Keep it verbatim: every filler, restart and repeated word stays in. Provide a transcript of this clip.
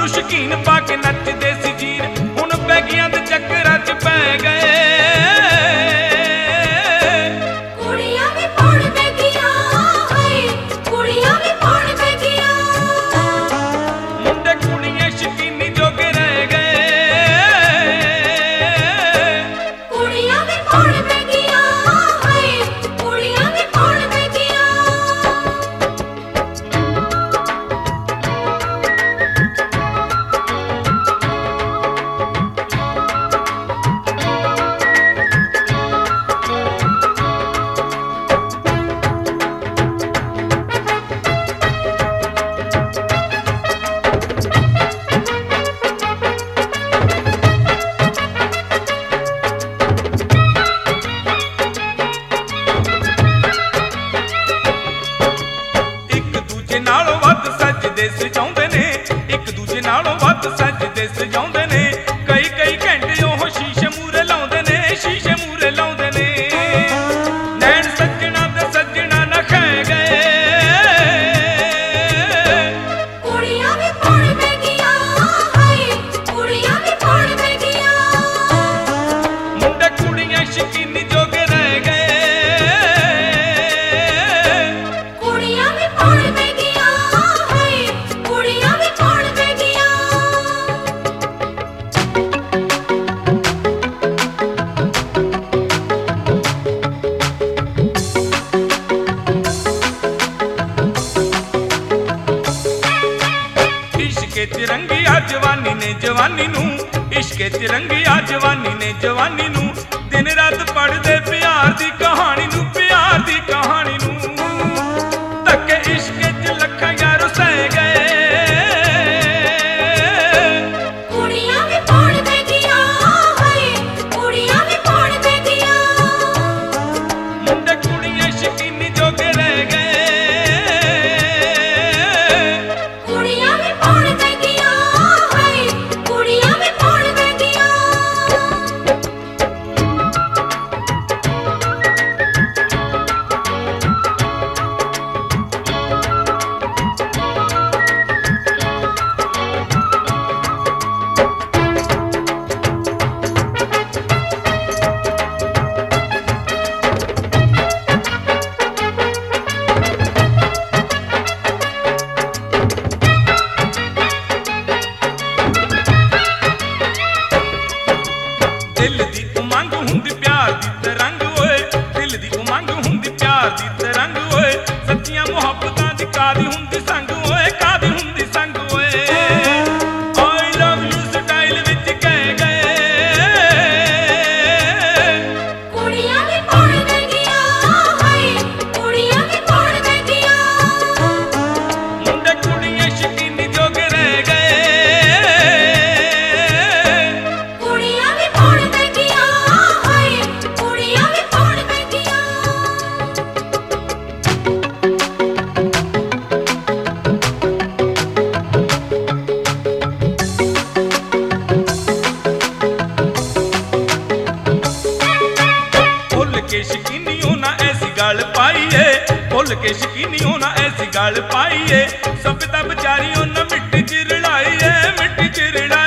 शकीन पाके नचदे सी जीर हुण बैगियां दे चक्करां च पै गए। कुड़ियां भी पाउण बैगियां हाय कुड़ियां भी पाउण बैगियां मुंडे कुड़ियां शकीनी जोगे रह गए। कुड़ियां भी पाउण बैगियां हाय कुड़ियां भी पाउण बैगियां नालों वध सजदे सजाउंदे ने एक दूजे नालों वध सजदे सजाउंदे ने कई कई घंटे ओह शीशे मूरे लाउंदे ने शीशे मूरे लाउंदे ने नैन सजना ते सजना ना खै गए। कुड़ियां भी पाउण बैगियां हाय कुड़ियां भी पाउण बैगियां मुंडे कुड़ियां शकीनी जोगे रह गए। कुड़ियां भी पाउण बैगियां हाय कुड़ियां भी पाउण बैगियां इश्के च रंगी आ जवानी ने जवानी नू इश्के च रंगी आ जवानी ने जवानी नू दिन रात पढ़दे प्यार दी कहानी नू प्यार दी कहानी नू धक्के इश्के च लखां यार सह गए। कुड़ियां भी पाउण बैगियां हाय कुड़ियां भी पाउण बैगियां मुंडे कुड़ियां शकीनी जोगे रह गए। कुड़ियां भी पाउण बैगियां हाय कुड़ियां भी पाउण बैगियां दिल दी उमंग हुंदी प्यार दी तरंग ओए दिल दी उमंग हुंदी प्यार दी तरंग ओए सच्चियां मुहब्बतां दी कादी हुंदी संग ओए कादी हुंदी संग ओए आई लव यू स्टाइल विच कह गए। कुड़ियां भी पाउण बैगियां हाय कुड़ियां भी पाउण बैगियां मुंडे कुड़ियां शकीनी जोगे रह गए। कुड़ियां भी पाउण बैगियां हाय कुड़ियां भी पाउण बैगियां भुल के शकीनी होना ऐसी गल पाईए भुल के शकीनी होना ऐसी गल पाईए सभ्यता बेचारी उन्हें मिट्टी च रड़ाई है मिट्टी च रड़ाई